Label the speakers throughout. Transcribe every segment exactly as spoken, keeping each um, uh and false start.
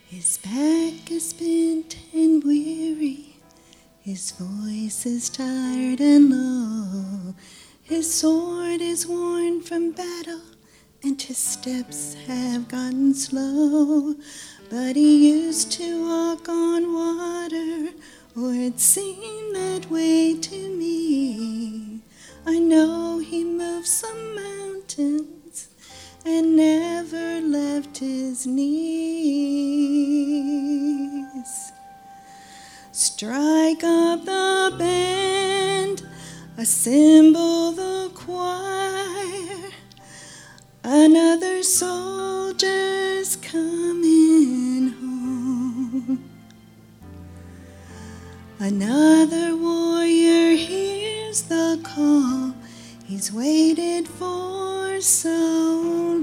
Speaker 1: His back is bent and weary, his voice is tired and low. His sword is worn from battle, and his steps have gotten slow. But he used to walk on water, or it seemed that way to me. I know he moved some mountains and never left his knees. Strike up the band, assemble the choir. Another soldier's coming home. Another warrior hears the call he's waited for so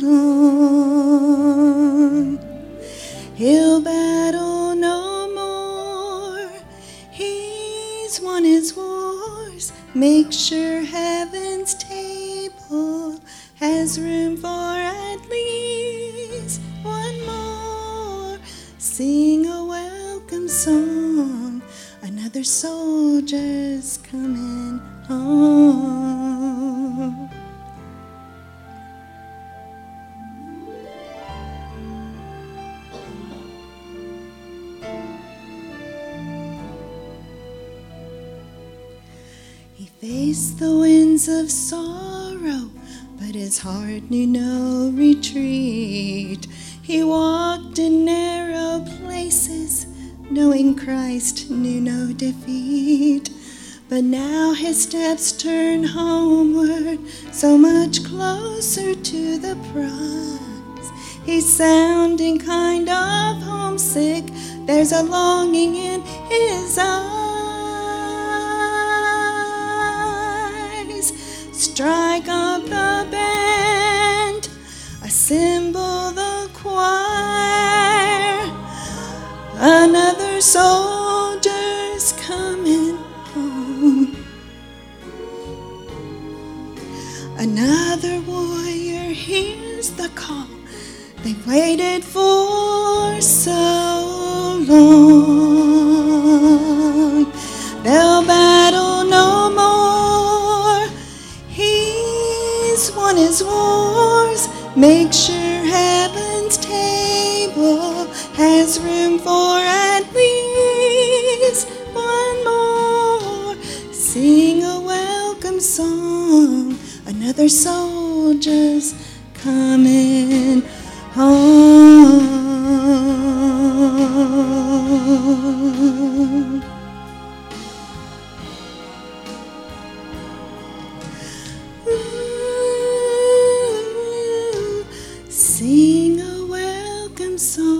Speaker 1: long. He'll battle no more. He's won his wars. Make sure heaven's table has room for at least one more. Sing a welcome song. Another soldier's coming home. He faced the winds of sorrow, but his heart knew no retreat. He walked in narrow places, knowing Christ knew no defeat. But now his steps turn homeward, so much closer to the prize. He's sounding kind of homesick. There's a longing in his eyes. Strike up the band, assemble the choir. Another soldier's coming home. Another warrior hears the call they've waited for so long. They'll battle no more. He's won his wars. Make sure heaven's table has room for at least one more. Sing a welcome song. Another soldier's coming home. Ooh, sing a welcome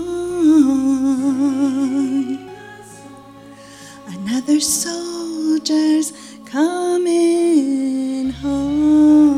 Speaker 1: song. Another soldier's coming home.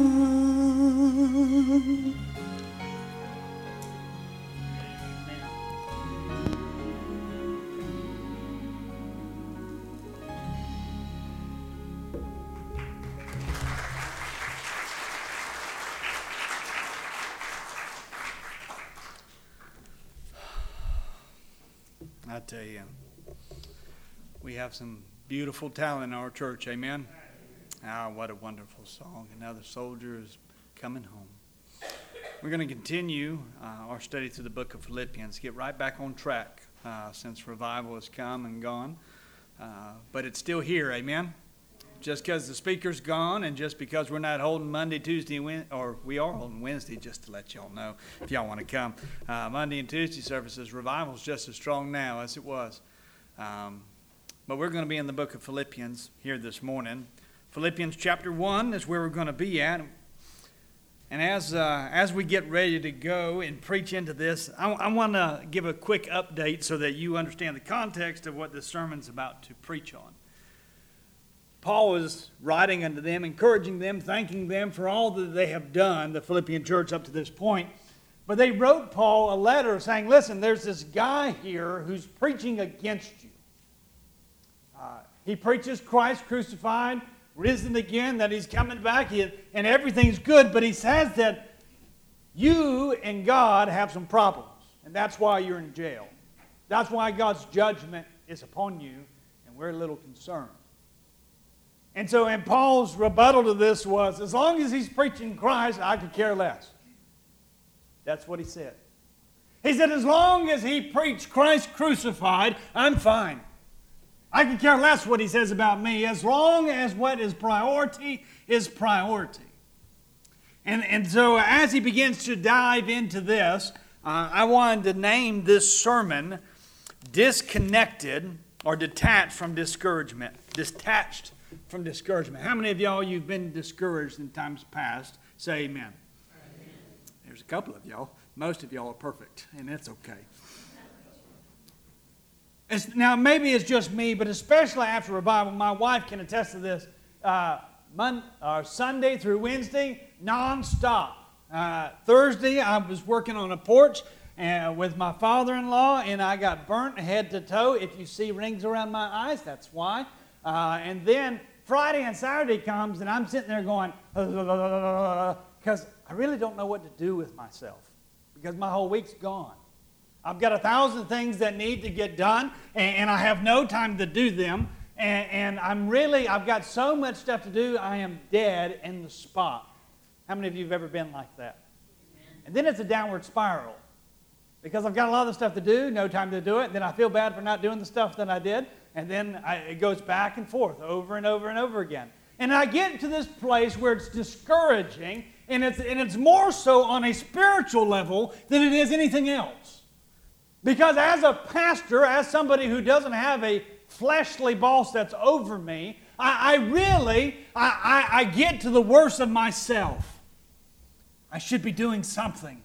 Speaker 2: I tell you, we have some beautiful talent in our church, amen? Ah, what a wonderful song. Another soldier is coming home. We're going to continue uh, our study through the book of Philippians, get right back on track uh, since revival has come and gone. Uh, but it's still here, amen? Just because the speaker's gone and just because we're not holding Monday, Tuesday, Wed- or we are holding Wednesday, just to let y'all know if y'all want to come. Uh, Monday and Tuesday services, revival's just as strong now as it was. Um, but we're going to be in the book of Philippians here this morning. Philippians chapter one is where we're going to be at. And as uh, as we get ready to go and preach into this, I, I want to give a quick update so that you understand the context of what this sermon's about to preach on. Paul is writing unto them, encouraging them, thanking them for all that they have done, the Philippian church up to this point. But they wrote Paul a letter saying, listen, there's this guy here who's preaching against you. Uh, he preaches Christ crucified, risen again, that he's coming back, and everything's good, but he says that you and God have some problems, and that's why you're in jail.
Speaker 3: That's why God's judgment is upon you, and we're a little concerned. And so, and Paul's rebuttal to this was, as long as he's preaching Christ, I could care less. That's what he said. He said, as long as he preached Christ crucified, I'm fine. I can care less what he says about me, as long as what is priority is priority. And, and so as he begins to dive into this, uh, I wanted to name this sermon Disconnected or Detached from Discouragement. Detached from discouragement. How many of y'all, you've been discouraged in times past? Say amen. Amen. There's a couple of y'all. Most of y'all are perfect, and that's okay. It's, now, maybe it's just me, but especially after revival, my wife can attest to this. Uh, Monday, or Sunday through Wednesday, nonstop. Uh, Thursday, I was working on a porch uh, with my father-in-law, and I got burnt head to toe. If you see rings around my eyes, that's why. Uh, and then Friday and Saturday comes, and I'm sitting there going, because I really don't know what to do with myself, because my whole week's gone. I've got a thousand things that need to get done, and, and I have no time to do them. And, and I'm really, I've got so much stuff to do, I am dead in the spot. How many of you have ever been like that? And then it's a downward spiral. Because I've got a lot of stuff to do, no time to do it, and then I feel bad for not doing the stuff that I did, and then I, it goes back and forth over and over and over again. And I get to this place where it's discouraging, and it's, and it's more so on a spiritual level than it is anything else. Because as a pastor, as somebody who doesn't have a fleshly boss that's over me, I, I really, I, I, I get to the worst of myself. I should be doing something.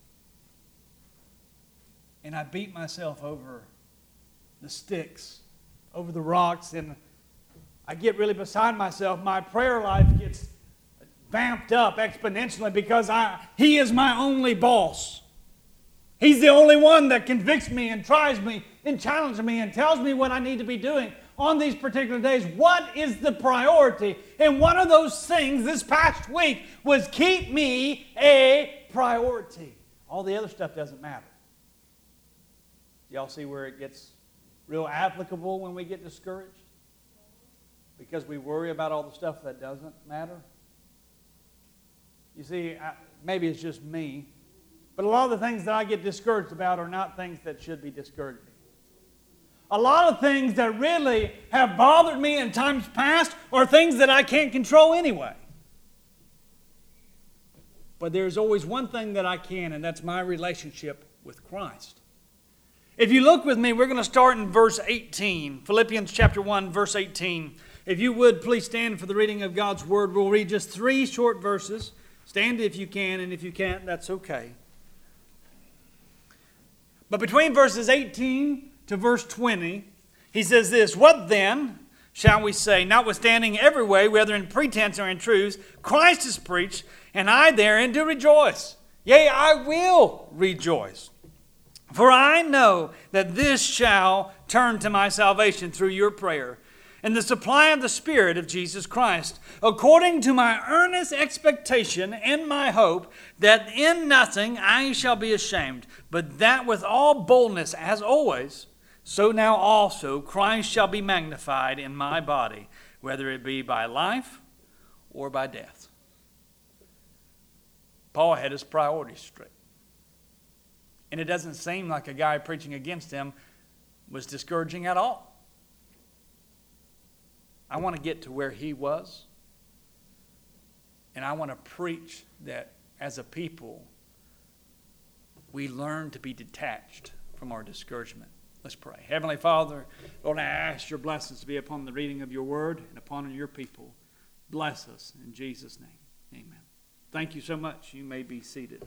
Speaker 3: And I beat myself over the sticks, over the rocks, and I get really beside myself. My prayer life gets vamped up exponentially because I, he is my only boss. He's the only one that convicts me and tries me and challenges me and tells me what I need to be doing on these particular days. What is the priority? And one of those things this past week was keep me a priority. All the other stuff doesn't matter. Y'all see where it gets real applicable when we get discouraged? Because we worry about all the stuff that doesn't matter. You see, I, maybe it's just me, but a lot of the things that I get discouraged about are not things that should be discouraging. A lot of things that really have bothered me in times past are things that I can't control anyway. But there's always one thing that I can, and that's my relationship with Christ. If you look with me, we're going to start in verse eighteen. Philippians chapter one, verse eighteen. If you would, please stand for the reading of God's Word. We'll read just three short verses. Stand if you can, and if you can't, that's okay. But between verses eighteen to verse twenty, he says this, "What then shall we say, notwithstanding every way, whether in pretense or in truth, Christ is preached, and I therein do rejoice. Yea, I will rejoice. For I know that this shall turn to my salvation through your prayer, and the supply of the Spirit of Jesus Christ, according to my earnest expectation and my hope, that in nothing I shall be ashamed, but that with all boldness, as always, so now also Christ shall be magnified in my body, whether it be by life or by death." Paul had his priorities straight. And it doesn't seem like a guy preaching against him was discouraging at all. I want to get to where he was. And I want to preach that as a people, we learn to be detached from our discouragement. Let's pray. Heavenly Father, Lord, I ask your blessings to be upon the reading of your word and upon your people. Bless us in Jesus' name. Amen. Thank you so much. You may be seated.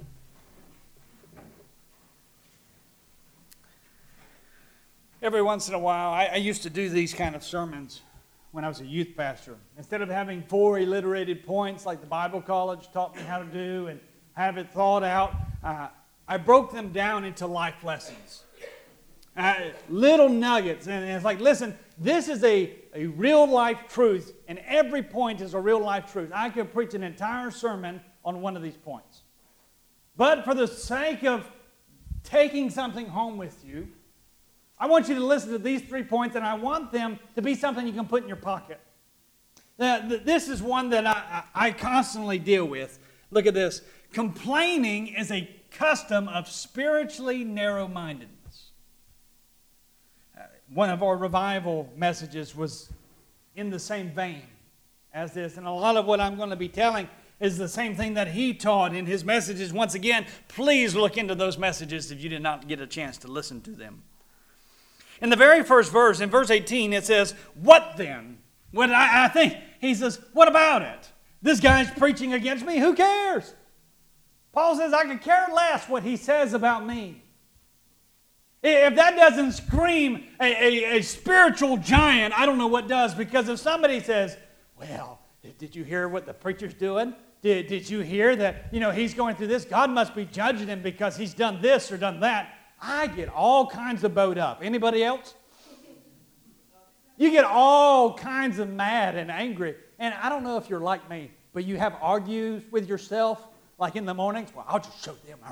Speaker 3: Every once in a while, I, I used to do these kind of sermons when I was a youth pastor. Instead of having four alliterated points like the Bible college taught me how to do and have it thought out, uh, I broke them down into life lessons. Uh, little nuggets. And it's like, listen, this is a, a real life truth, and every point is a real life truth. I could preach an entire sermon on one of these points. But for the sake of taking something home with you, I want you to listen to these three points, and I want them to be something you can put in your pocket. Uh, this is one that I, I constantly deal with. Look at this. Complaining is a custom of spiritually narrow-mindedness. Uh, one of our revival messages was in the same vein as this, and a lot of what I'm going to be telling is the same thing that he taught in his messages. Once again, please look into those messages if you did not get a chance to listen to them. In the very first verse, in verse eighteen, it says, "What then?" What I, I think he says, "What about it? This guy's preaching against me. Who cares?" Paul says, "I could care less what he says about me." If that doesn't scream a, a, a spiritual giant, I don't know what does. Because if somebody says, "Well, did you hear what the preacher's doing? Did, did you hear that, you know, he's going through this? God must be judging him because he's done this or done that." I get all kinds of bowed up. Anybody else? You get all kinds of mad and angry. And I don't know if you're like me, but you have argues with yourself, like in the mornings. Well, I'll just show them.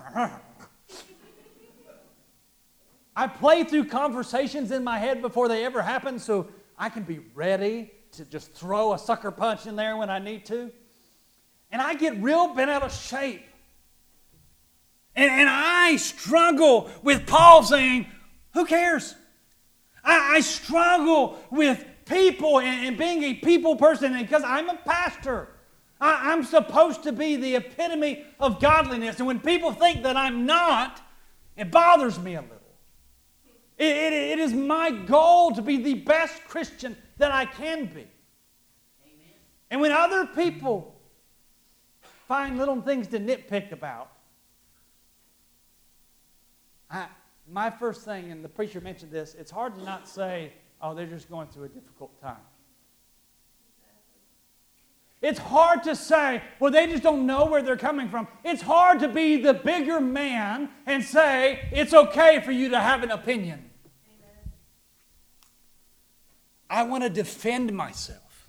Speaker 3: I play through conversations in my head before they ever happen so I can be ready to just throw a sucker punch in there when I need to. And I get real bent out of shape. And, and I struggle with Paul saying, who cares? I, I struggle with people and, and being a people person because I'm a pastor. I, I'm supposed to be the epitome of godliness. And when people think that I'm not, it bothers me a little. It, it, it is my goal to be the best Christian that I can be. Amen. And when other people find little things to nitpick about, I, my first thing, and the preacher mentioned this, it's hard to not say, oh, they're just going through a difficult time. It's hard to say, well, they just don't know where they're coming from. It's hard to be the bigger man and say, it's okay for you to have an opinion. Amen. I want to defend myself.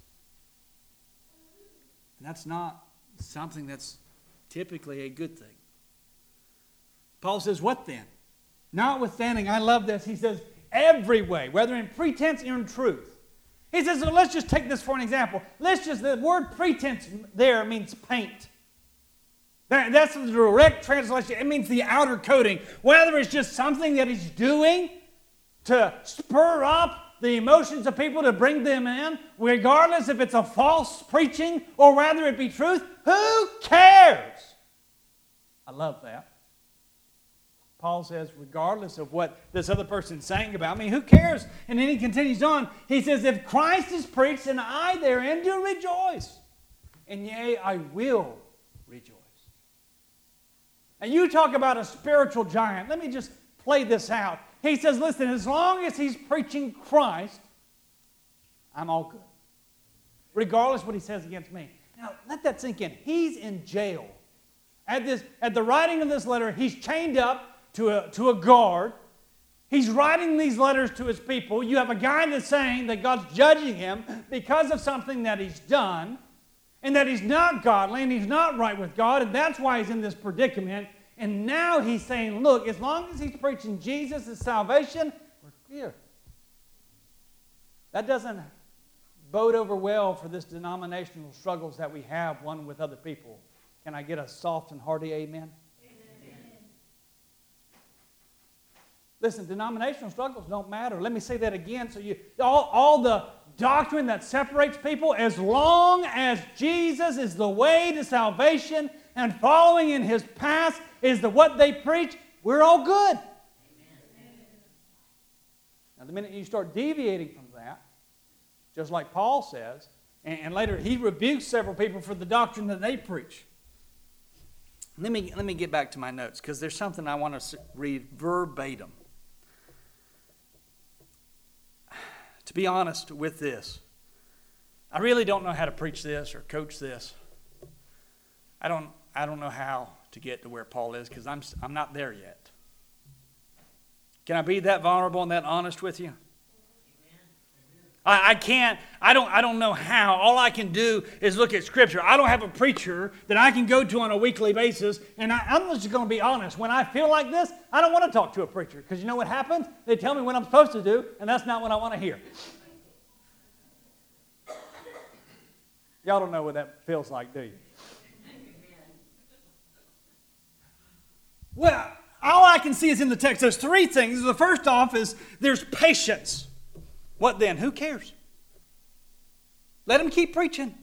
Speaker 3: And that's not something that's typically a good thing. Paul says, what then? Notwithstanding, I love this. He says, every way, whether in pretense or in truth. He says, so let's just take this for an example. Let's just, the word pretense there means paint. That, that's the direct translation. It means the outer coating. Whether it's just something that he's doing to spur up the emotions of people to bring them in, regardless if it's a false preaching or whether it be truth, who cares? I love that. Paul says, regardless of what this other person's saying about me, who cares? And then he continues on. He says, if Christ is preached, and I therein do rejoice. And yea, I will rejoice. And you talk about a spiritual giant. Let me just play this out. He says, listen, as long as he's preaching Christ, I'm all good. Regardless of what he says against me. Now, let that sink in. He's in jail. At, this, at the writing of this letter, he's chained up to a, to a guard. He's writing these letters to his people. You have a guy that's saying that God's judging him because of something that he's done and that he's not godly and he's not right with God, and that's why he's in this predicament. And now he's saying, look, as long as he's preaching Jesus as salvation, we're clear. That doesn't bode over well for this denominational struggles that we have one with other people. Can I get a soft and hearty amen? Listen, denominational struggles don't matter. Let me say that again. So you, all, all the doctrine that separates people, as long as Jesus is the way to salvation and following in his path is the what they preach, we're all good. Amen. Now, the minute you start deviating from that, just like Paul says, and, and later he rebukes several people for the doctrine that they preach. Let me, let me get back to my notes because there's something I want to read verbatim. To be honest with this, I really don't know how to preach this or coach this. I don't, I don't know how to get to where Paul is because I'm, I'm not there yet. Can I be that vulnerable and that honest with you? I, I can't, I don't, I don't know how. All I can do is look at Scripture. I don't have a preacher that I can go to on a weekly basis, and I, I'm just going to be honest. When I feel like this, I don't want to talk to a preacher, because you know what happens? They tell me what I'm supposed to do, and that's not what I want to hear. Y'all don't know what that feels like, do you? Well, all I can see is in the text. There's three things. The first off is there's patience. What then? Who cares? Let him keep preaching.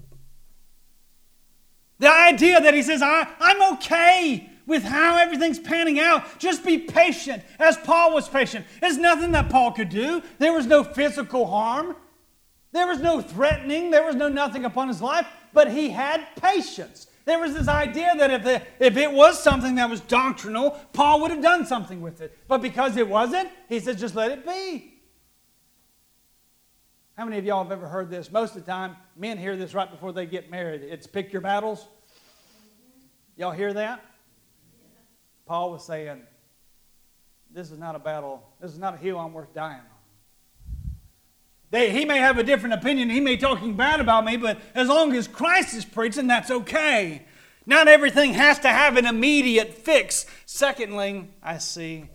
Speaker 3: The idea that he says, I, I'm okay with how everything's panning out. Just be patient, as Paul was patient. There's nothing that Paul could do. There was no physical harm. There was no threatening. There was no nothing upon his life. But he had patience. There was this idea that if, the, if it was something that was doctrinal, Paul would have done something with it. But because it wasn't, he said, just let it be. How many of y'all have ever heard this? Most of the time, men hear this right before they get married. It's pick your battles. Y'all hear that? Paul was saying, this is not a battle. This is not a hill I'm worth dying on. They, he may have a different opinion. He may be talking bad about me, but as long as Christ is preaching, that's okay. Not everything has to have an immediate fix. Secondly, I see,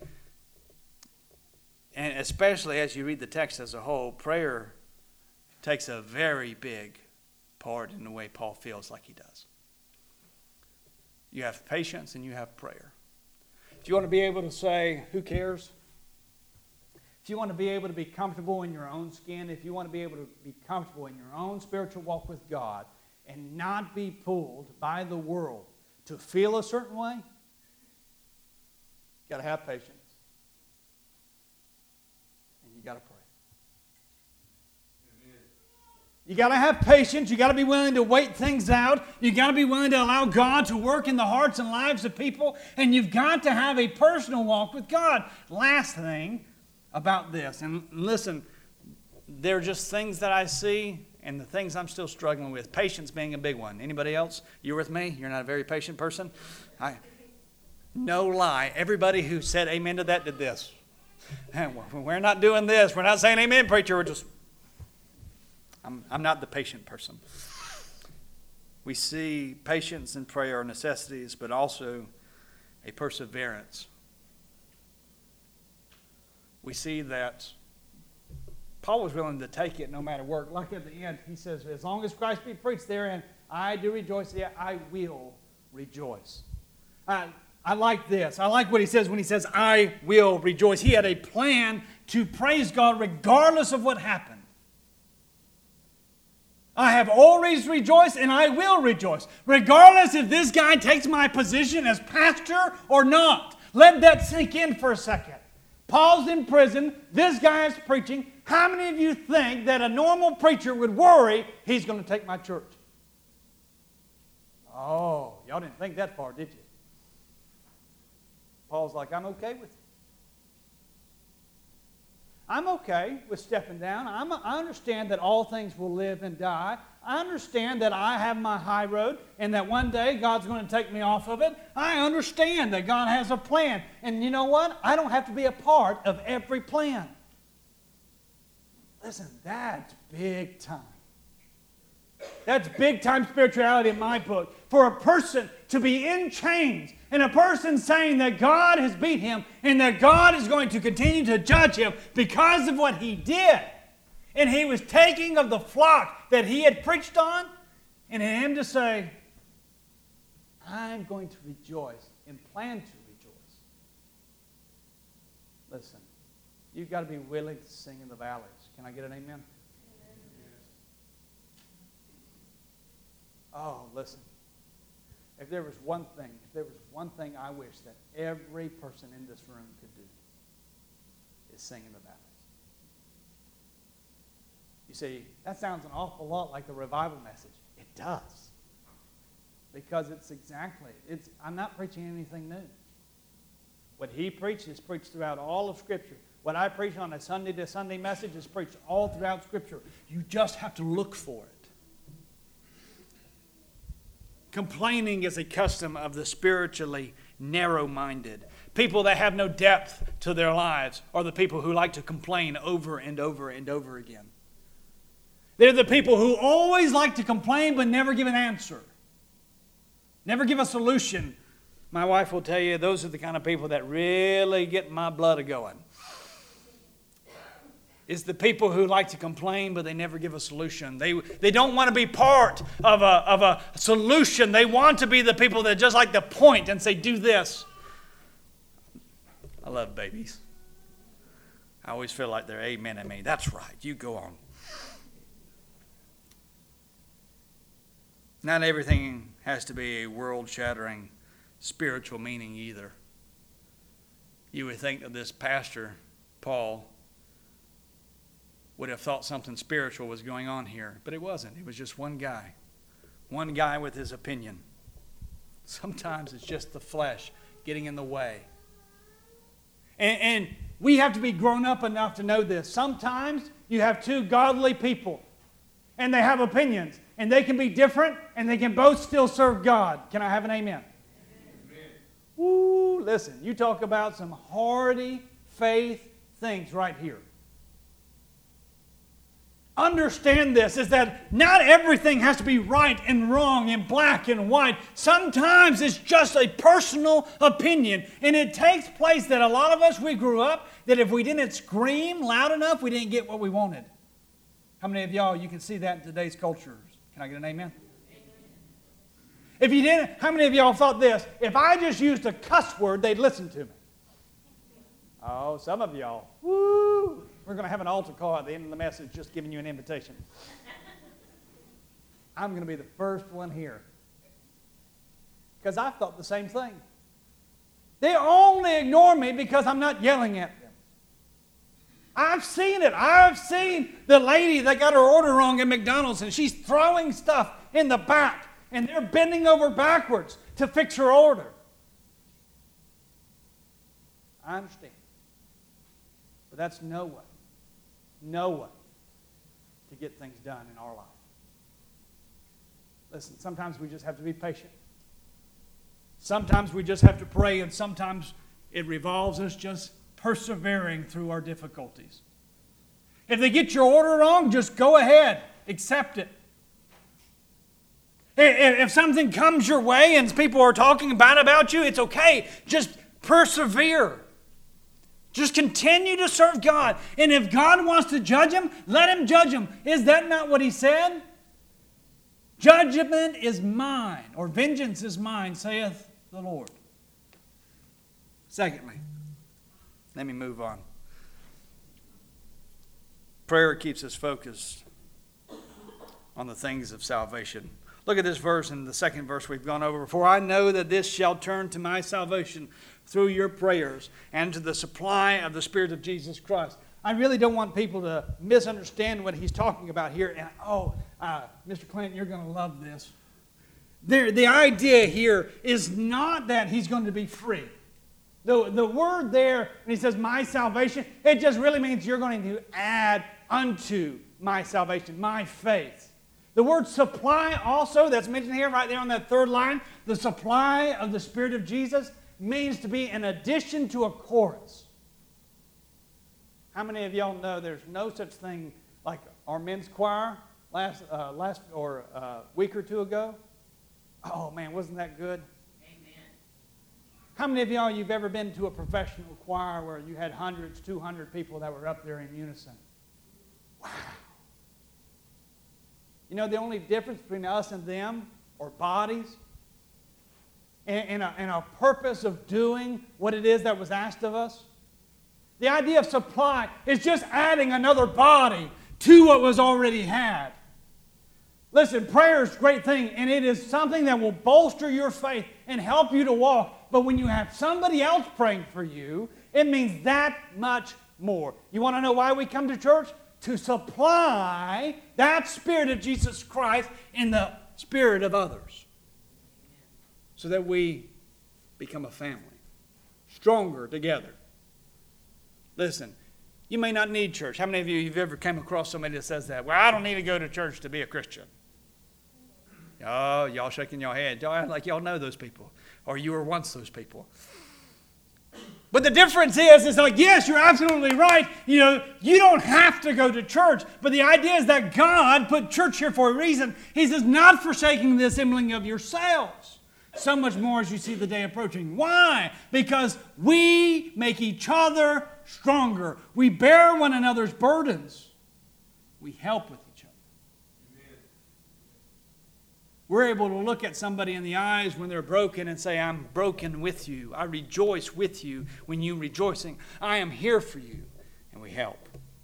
Speaker 3: and especially as you read the text as a whole, prayer takes a very big part in the way Paul feels like he does. You have patience and you have prayer. If you want to be able to say, who cares? If you want to be able to be comfortable in your own skin, if you want to be able to be comfortable in your own spiritual walk with God and not be pulled by the world to feel a certain way, you've got to have patience. And you've got to pray. You got to have patience. You got to be willing to wait things out. You got to be willing to allow God to work in the hearts and lives of people. And you've got to have a personal walk with God. Last thing about this, and listen, there are just things that I see and the things I'm still struggling with. Patience being a big one. Anybody else? You with me? You're not a very patient person? I, no lie. Everybody who said amen to that did this. We're not doing this. We're not saying amen, preacher. We're just... I'm, I'm not the patient person. We see patience and prayer are necessities, but also a perseverance. We see that Paul was willing to take it no matter what. Like at the end, he says, as long as Christ be preached therein, I do rejoice, yet I will rejoice. I, I like this. I like what he says when he says, I will rejoice. He had a plan to praise God regardless of what happened. I have always rejoiced and I will rejoice, regardless if this guy takes my position as pastor or not. Let that sink in for a second. Paul's in prison. This guy is preaching. How many of you think that a normal preacher would worry he's going to take my church? Oh, y'all didn't think that far, did you? Paul's like, I'm okay with it. I'm okay with stepping down. I'm, I understand that all things will live and die. I understand that I have my high road and that one day God's going to take me off of it. I understand that God has a plan. And you know what? I don't have to be a part of every plan. Listen, that's big time. That's big time spirituality in my book. For a person to be in chains and a person saying that God has beat him and that God is going to continue to judge him because of what he did. And he was taking of the flock that he had preached on, and him to say, I'm going to rejoice and plan to rejoice. Listen, you've got to be willing to sing in the valleys. Can I get an amen? Amen. Oh, listen. If there was one thing, if there was one thing I wish that every person in this room could do, is sing in the valleys. You see, that sounds an awful lot like the revival message. It does. Because it's exactly, it's. I'm not preaching anything new. What he preached is preached throughout all of Scripture. What I preach on a Sunday to Sunday message is preached all throughout Scripture. You just have to look for it. Complaining is a custom of the spiritually narrow-minded. People that have no depth to their lives are the people who like to complain over and over and over again. They're the people who always like to complain but never give an answer. Never give a solution. My wife will tell you those are the kind of people that really get my blood a-going. It's the people who like to complain but they never give a solution. They, they don't want to be part of a, of a solution. They want to be the people that just like to point and say, do this. I love babies. I always feel like they're amen at me. That's right. You go on. Not everything has to be a world-shattering spiritual meaning either. You would think that this pastor, Paul, would have thought something spiritual was going on here, but it wasn't. It was just one guy. One guy with his opinion. Sometimes it's just the flesh getting in the way. And, and we have to be grown up enough to know this. Sometimes you have two godly people, and they have opinions, and they can be different, and they can both still serve God. Can I have an amen? Amen. Woo, listen, you talk about some hardy faith things right here. Understand this, is that not everything has to be right and wrong and black and white. Sometimes it's just a personal opinion. And it takes place that a lot of us, we grew up, that if we didn't scream loud enough, we didn't get what we wanted. How many of y'all, you can see that in today's cultures? Can I get an amen? If you didn't, how many of y'all thought this? If I just used a cuss word, they'd listen to me. Oh, some of y'all. Woo! We're going to have an altar call at the end of the message just giving you an invitation. I'm going to be the first one here. Because I thought the same thing. They only ignore me because I'm not yelling at them. I've seen it. I've seen the lady that got her order wrong at McDonald's and she's throwing stuff in the back and they're bending over backwards to fix her order. I understand. But that's no way, no way to get things done in our life. Listen, sometimes we just have to be patient. Sometimes we just have to pray, and sometimes it revolves us just persevering through our difficulties. If they get your order wrong, just go ahead, accept it. If something comes your way and people are talking bad about you, it's okay. Just persevere. Just continue to serve God. And if God wants to judge him, let him judge him. Is that not what he said? Judgment is mine, or vengeance is mine, saith the Lord. Secondly, let me move on. Prayer keeps us focused on the things of salvation. Look at this verse in the second verse we've gone over. For I know that this shall turn to my salvation through your prayers and to the supply of the Spirit of Jesus Christ. I really don't want people to misunderstand what he's talking about here. And oh, uh, Mister Clinton, you're going to love this. The, the idea here is not that he's going to be free. The, the word there, when he says my salvation, it just really means you're going to add unto my salvation, my faith. The word supply also, that's mentioned here right there on that third line, the supply of the Spirit of Jesus, means to be an addition to a chorus. How many of y'all know there's no such thing like our men's choir last uh, last or uh, week or two ago? Oh man, wasn't that good? Amen. How many of y'all you've ever been to a professional choir where you had hundreds, two hundred people that were up there in unison? Wow. You know the only difference between us and them are bodies and, and, a, and a purpose of doing what it is that was asked of us. The idea of supply is just adding another body to what was already had. Listen, prayer is a great thing, and it is something that will bolster your faith and help you to walk. But when you have somebody else praying for you, it means that much more. You want to know why we come to church? To supply that Spirit of Jesus Christ in the spirit of others. So that we become a family, stronger together. Listen, you may not need church. How many of you have ever come across somebody that says that? Well, I don't need to go to church to be a Christian. Oh, y'all shaking your head. Y'all act like y'all know those people. Or you were once those people. But the difference is, it's like, yes, you're absolutely right. You know, you don't have to go to church. But the idea is that God put church here for a reason. He says, not forsaking the assembling of yourselves. So much more as you see the day approaching. Why? Because we make each other stronger. We bear one another's burdens. We help with each other. Amen. We're able to look at somebody in the eyes when they're broken and say, I'm broken with you. I rejoice with you when you're rejoicing. I am here for you. And we help.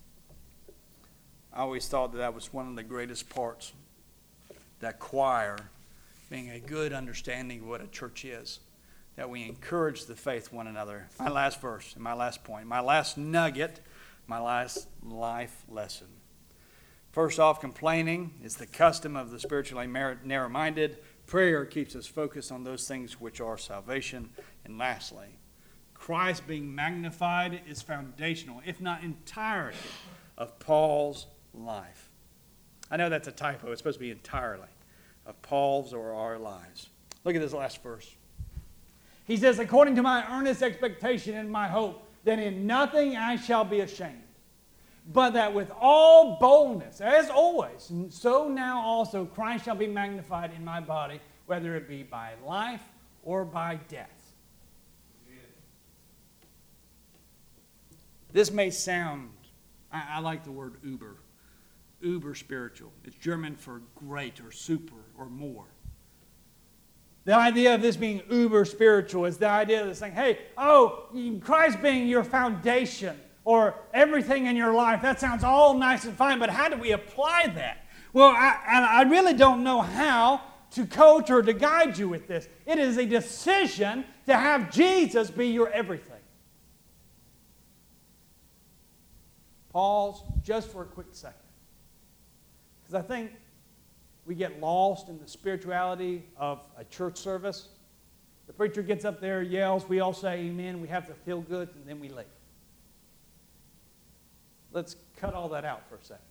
Speaker 3: I always thought that that was one of the greatest parts, that choir being a good understanding of what a church is, that we encourage the faith one another. My last verse and my last point, my last nugget, my last life lesson. First off, complaining is the custom of the spiritually narrow-minded. Prayer keeps us focused on those things which are salvation. And lastly, Christ being magnified is foundational, if not entirety, of Paul's life. I know that's a typo. It's supposed to be entirely of Paul's or our lives. Look at this last verse. He says, according to my earnest expectation and my hope, that in nothing I shall be ashamed, but that with all boldness, as always, so now also Christ shall be magnified in my body, whether it be by life or by death. Amen. This may sound, I, I like the word uber. Uber spiritual. It's German for great or super or more. The idea of this being uber spiritual is the idea of this saying, hey, oh, Christ being your foundation or everything in your life, that sounds all nice and fine, but how do we apply that? Well, I, I really don't know how to coach or to guide you with this. It is a decision to have Jesus be your everything. Pause just for a quick second. Because I think we get lost in the spirituality of a church service. The preacher gets up there, yells, we all say amen, we have to feel good, and then we leave. Let's cut all that out for a second.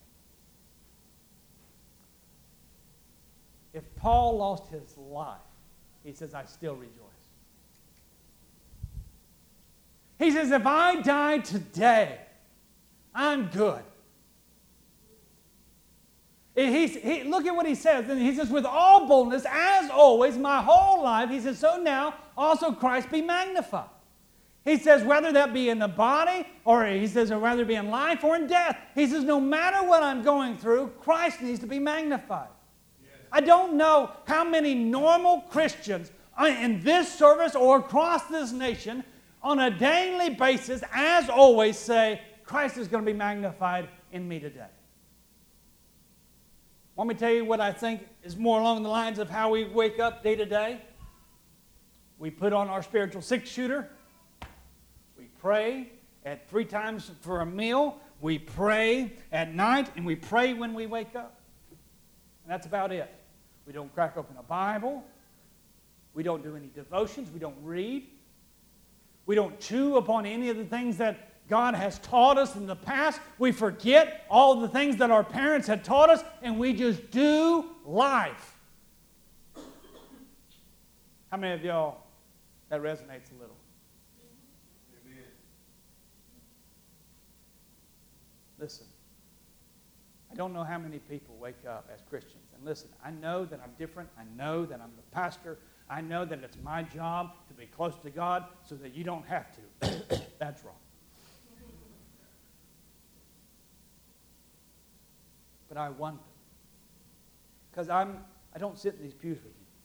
Speaker 3: If Paul lost his life, he says, I still rejoice. He says, if I die today, I'm good. He's, he, look at what he says. And he says, with all boldness, as always, my whole life, he says, so now also Christ be magnified. He says, whether that be in the body, or he says, or whether it be in life or in death. He says, no matter what I'm going through, Christ needs to be magnified. Yes. I don't know how many normal Christians in this service or across this nation on a daily basis, as always, say, Christ is going to be magnified in me today. Want me to tell you what I think is more along the lines of how we wake up day to day? We put on our spiritual six-shooter. We pray at three times for a meal. We pray at night, and we pray when we wake up. And that's about it. We don't crack open a Bible. We don't do any devotions. We don't read. We don't chew upon any of the things that God has taught us in the past. We forget all the things that our parents had taught us, and we just do life. How many of y'all, that resonates a little? Amen. Listen, I don't know how many people wake up as Christians. And listen, I know that I'm different. I know that I'm the pastor. I know that it's my job to be close to God so that you don't have to. That's wrong. But I wonder, because I'm I don't sit in these pews with you.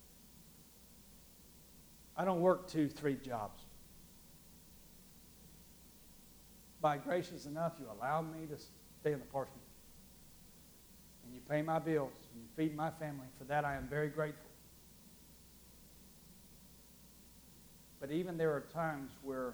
Speaker 3: I don't work two, three jobs. By gracious enough, you allow me to stay in the parsonage. And you pay my bills, and you feed my family. For that, I am very grateful. But even there are times where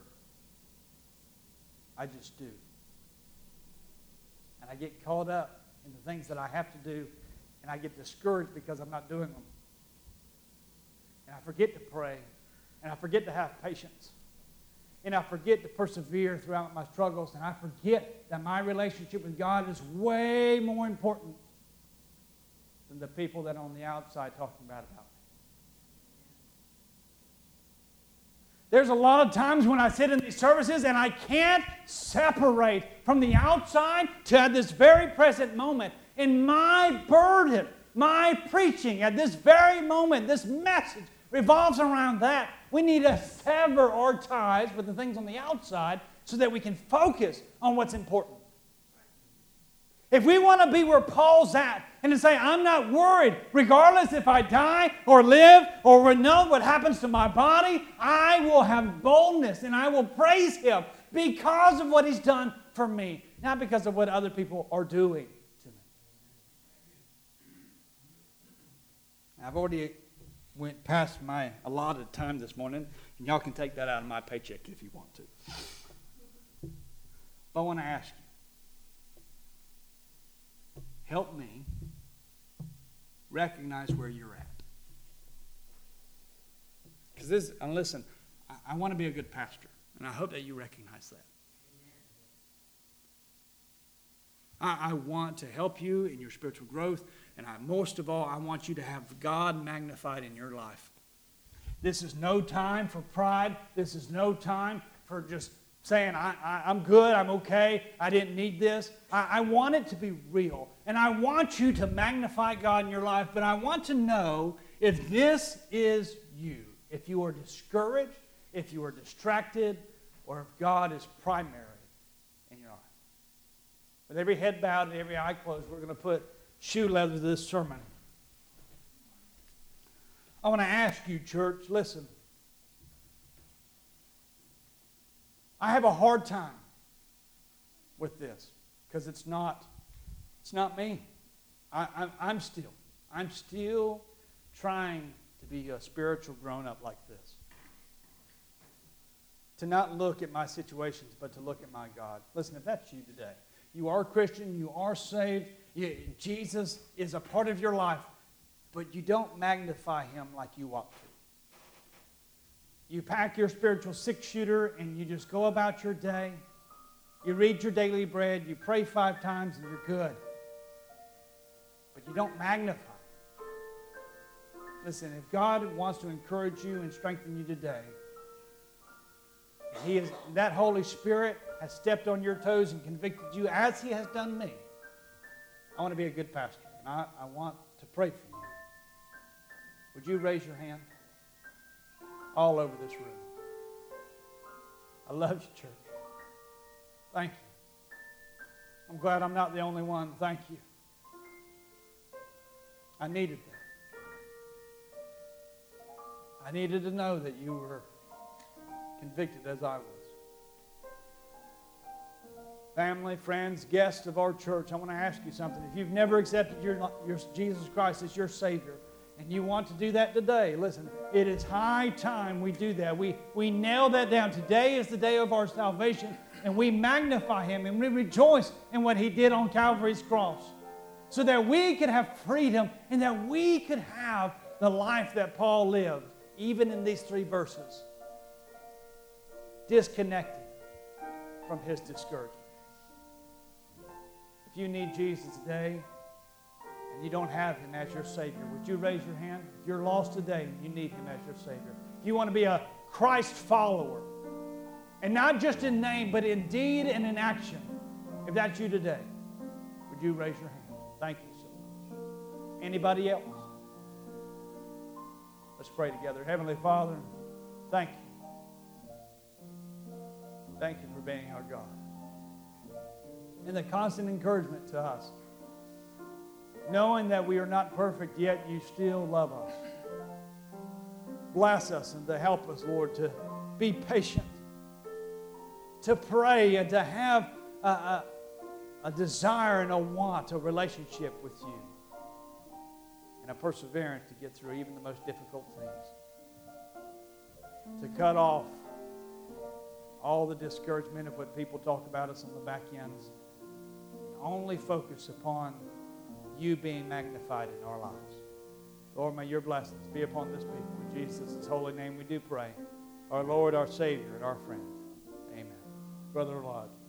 Speaker 3: I just do. And I get caught up in the things that I have to do, and I get discouraged because I'm not doing them. And I forget to pray, and I forget to have patience, and I forget to persevere throughout my struggles, and I forget that my relationship with God is way more important than the people that are on the outside talking bad about me. There's a lot of times when I sit in these services and I can't separate from the outside to this very present moment. And my burden, my preaching at this very moment, this message revolves around that. We need to sever our ties with the things on the outside so that we can focus on what's important. If we want to be where Paul's at and to say, I'm not worried, regardless if I die or live or know what happens to my body, I will have boldness and I will praise Him because of what He's done for me, not because of what other people are doing to me. I've already went past my allotted time this morning, and y'all can take that out of my paycheck if you want to. But I want to ask you, help me recognize where you're at. Because this, and listen, I, I want to be a good pastor, and I hope that you recognize that. I, I want to help you in your spiritual growth, and I, most of all, I want you to have God magnified in your life. This is no time for pride. This is no time for just saying, I, I, I'm good, I'm okay, I didn't need this. I, I want it to be real. And I want you to magnify God in your life, but I want to know if this is you. If you are discouraged, if you are distracted, or if God is primary in your life. With every head bowed and every eye closed, we're going to put shoe leather to this sermon. I want to ask you, church, listen. I have a hard time with this because it's not, it's not me. I, I'm, I'm still, I'm still trying to be a spiritual grown-up like this. To not look at my situations, but to look at my God. Listen, if that's you today, you are a Christian, you are saved, you, Jesus is a part of your life, but you don't magnify Him like you ought to. You pack your spiritual six-shooter and you just go about your day. You read your daily bread, you pray five times, and you're good. But you don't magnify. Listen, if God wants to encourage you and strengthen you today, and He is, that Holy Spirit has stepped on your toes and convicted you as He has done me, I want to be a good pastor, and I, I want to pray for you. Would you raise your hand? All over this room. I love you, church. Thank you. I'm glad I'm not the only one. Thank you. I needed that. I needed to know that you were convicted as I was. Family, friends, guests of our church, I want to ask you something. If you've never accepted your, your Jesus Christ as your Savior, and you want to do that today, listen, it is high time we do that. We, we nail that down. Today is the day of our salvation, and we magnify Him, and we rejoice in what He did on Calvary's cross, so that we could have freedom, and that we could have the life that Paul lived, even in these three verses, disconnected from his discouragement. If you need Jesus today, and you don't have Him as your Savior, would you raise your hand? If you're lost today and you need Him as your Savior. If you want to be a Christ follower, and not just in name, but in deed and in action, if that's you today, would you raise your hand? Thank you so much. Anybody else? Let's pray together. Heavenly Father, thank you. Thank you for being our God. And the constant encouragement to us, knowing that we are not perfect, yet you still love us. Bless us and to help us, Lord, to be patient, to pray and to have a, a, a desire and a want, a relationship with you, and a perseverance to get through even the most difficult things. To cut off all the discouragement of what people talk about us on the back ends, and only focus upon you being magnified in our lives. Lord, may your blessings be upon this people. In Jesus' holy name we do pray. Our Lord, our Savior, and our friend. Amen. Brother Lodge.